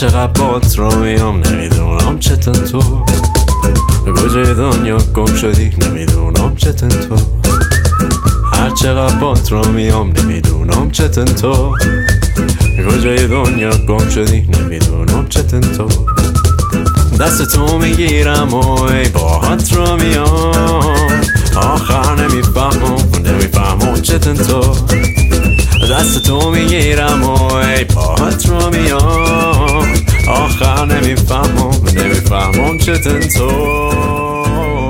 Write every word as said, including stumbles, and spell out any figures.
چقدر بات رو میام نمیدونم چطور تو کجای دنیا گم شدی نمیدونم چطور تو هر چقدر بات رو میام نمیدونم چطور تو کجای دنیا گم شدی نمیدونم چطور تو دست تو میگیرم و ای باهات رو میام آخر نمیفهمم نمیفهمم چطور تو دست تو میگیرم و ای باهات رو میام آخر نمیفهمم نمیفهمم چطور تو